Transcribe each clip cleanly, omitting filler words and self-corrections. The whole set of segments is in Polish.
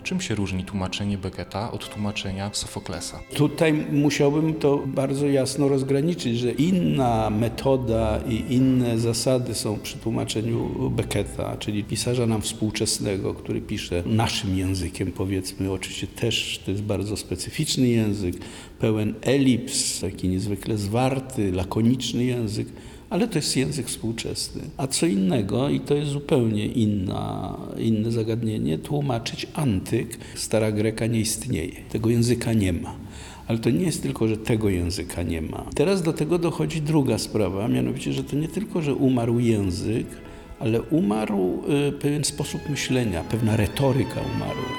Czym się różni tłumaczenie Becketa od tłumaczenia Sofoklesa? Tutaj musiałbym to bardzo jasno rozgraniczyć, że inna metoda i inne zasady są przy tłumaczeniu Becketa, czyli pisarza nam współczesnego, który pisze naszym językiem, powiedzmy. Oczywiście też to jest bardzo specyficzny język, pełen elips, taki niezwykle zwarty, lakoniczny język, ale to jest język współczesny. A co innego, i to jest zupełnie inne zagadnienie, tłumaczyć antyk. Stara Greka nie istnieje, tego języka nie ma. Ale to nie jest tylko, że tego języka nie ma. Teraz do tego dochodzi druga sprawa, mianowicie, że to nie tylko, że umarł język, ale umarł pewien sposób myślenia, pewna retoryka umarła.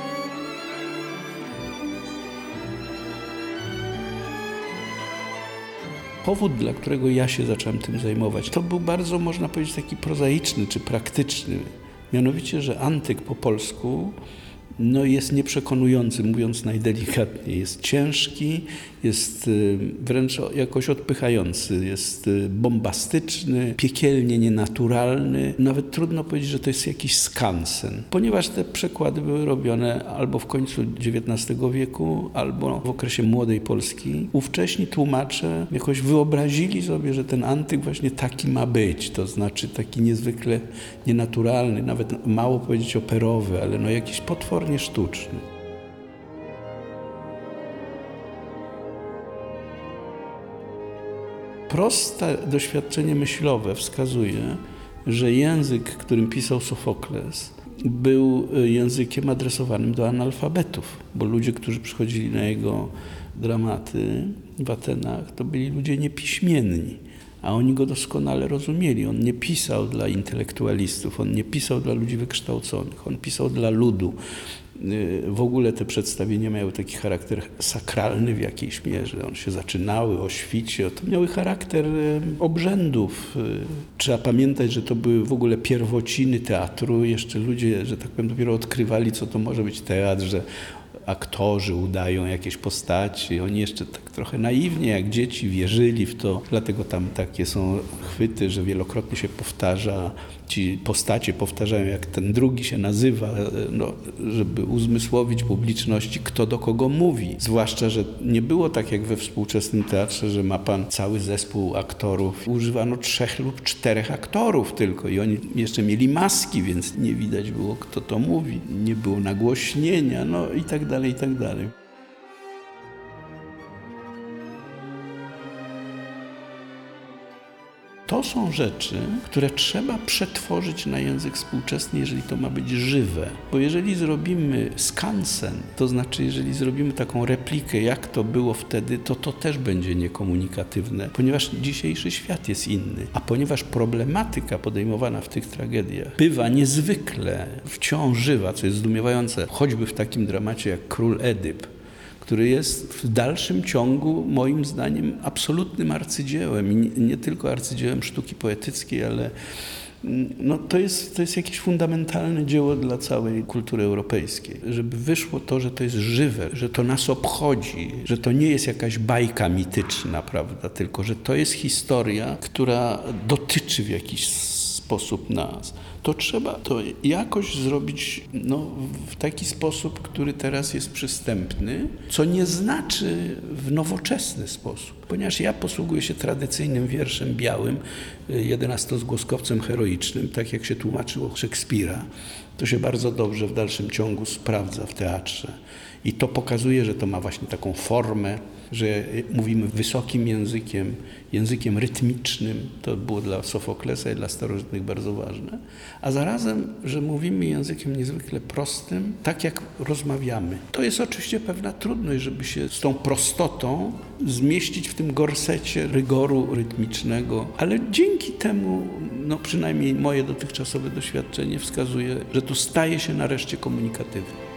Powód, dla którego ja się zacząłem tym zajmować, to był bardzo, można powiedzieć, taki prozaiczny czy praktyczny. Mianowicie, że antyk po polsku jest nieprzekonujący, mówiąc najdelikatniej. Jest ciężki, jest wręcz jakoś odpychający, jest bombastyczny, piekielnie nienaturalny. Nawet trudno powiedzieć, że to jest jakiś skansen, ponieważ te przekłady były robione albo w końcu XIX wieku, albo w okresie Młodej Polski. Ówcześni tłumacze jakoś wyobrazili sobie, że ten antyk właśnie taki ma być, to znaczy taki niezwykle nienaturalny, nawet mało powiedzieć operowy, ale jakiś potwornie sztuczny. Proste doświadczenie myślowe wskazuje, że język, którym pisał Sofokles, był językiem adresowanym do analfabetów, bo ludzie, którzy przychodzili na jego dramaty w Atenach, to byli ludzie niepiśmienni, a oni go doskonale rozumieli. On nie pisał dla intelektualistów, on nie pisał dla ludzi wykształconych, on pisał dla ludu. W ogóle te przedstawienia miały taki charakter sakralny w jakiejś mierze. One się zaczynały o świcie, to miały charakter obrzędów. Trzeba pamiętać, że to były w ogóle pierwociny teatru. Jeszcze ludzie, że tak powiem, dopiero odkrywali, co to może być teatr, że aktorzy udają jakieś postaci. Oni jeszcze tak trochę naiwnie, jak dzieci, wierzyli w to. Dlatego tam takie są chwyty, że wielokrotnie się powtarza, ci postacie powtarzają, jak ten drugi się nazywa, żeby uzmysłowić publiczności, kto do kogo mówi. Zwłaszcza, że nie było tak jak we współczesnym teatrze, że ma pan cały zespół aktorów. Używano 3 lub 4 aktorów tylko i oni jeszcze mieli maski, więc nie widać było, kto to mówi. Nie było nagłośnienia, i tak dalej, i tak dalej. To są rzeczy, które trzeba przetworzyć na język współczesny, jeżeli to ma być żywe. Bo jeżeli zrobimy skansen, to znaczy jeżeli zrobimy taką replikę, jak to było wtedy, to też będzie niekomunikatywne, ponieważ dzisiejszy świat jest inny. A ponieważ problematyka podejmowana w tych tragediach bywa niezwykle wciąż żywa, co jest zdumiewające, choćby w takim dramacie jak Król Edyp, który jest w dalszym ciągu, moim zdaniem, absolutnym arcydziełem. I nie tylko arcydziełem sztuki poetyckiej, ale to jest jakieś fundamentalne dzieło dla całej kultury europejskiej. Żeby wyszło to, że to jest żywe, że to nas obchodzi, że to nie jest jakaś bajka mityczna, prawda, tylko że to jest historia, która dotyczy w jakiś sposób nas. To trzeba to jakoś zrobić w taki sposób, który teraz jest przystępny, co nie znaczy w nowoczesny sposób. Ponieważ ja posługuję się tradycyjnym wierszem białym, 11-zgłoskowcem heroicznym, tak jak się tłumaczyło Szekspira. To się bardzo dobrze w dalszym ciągu sprawdza w teatrze. I to pokazuje, że to ma właśnie taką formę, że mówimy wysokim językiem rytmicznym. To było dla Sofoklesa i dla starożytnych bardzo ważne. A zarazem, że mówimy językiem niezwykle prostym, tak jak rozmawiamy. To jest oczywiście pewna trudność, żeby się z tą prostotą zmieścić w tym gorsecie rygoru rytmicznego, ale dzięki temu, przynajmniej moje dotychczasowe doświadczenie wskazuje, że to staje się nareszcie komunikatywne.